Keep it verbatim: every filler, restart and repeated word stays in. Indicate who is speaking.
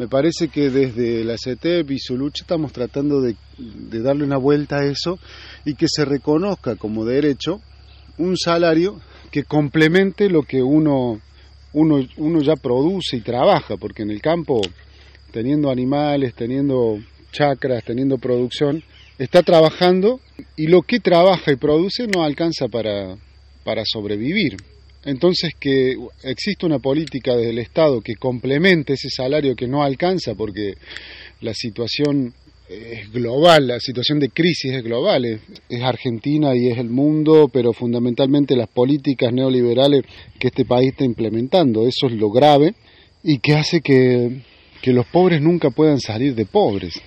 Speaker 1: Me parece que desde la CETEP y su lucha estamos tratando de, de darle una vuelta a eso y que se reconozca como derecho un salario que complemente lo que uno, uno, uno ya produce y trabaja, porque en el campo, teniendo animales, teniendo chacras, teniendo producción, está trabajando y lo que trabaja y produce no alcanza para, para sobrevivir. Entonces, que existe una política desde el Estado que complemente ese salario que no alcanza, porque la situación es global, la situación de crisis es global, es, es Argentina y es el mundo, pero fundamentalmente las políticas neoliberales que este país está implementando, eso es lo grave y que hace que, que los pobres nunca puedan salir de pobres.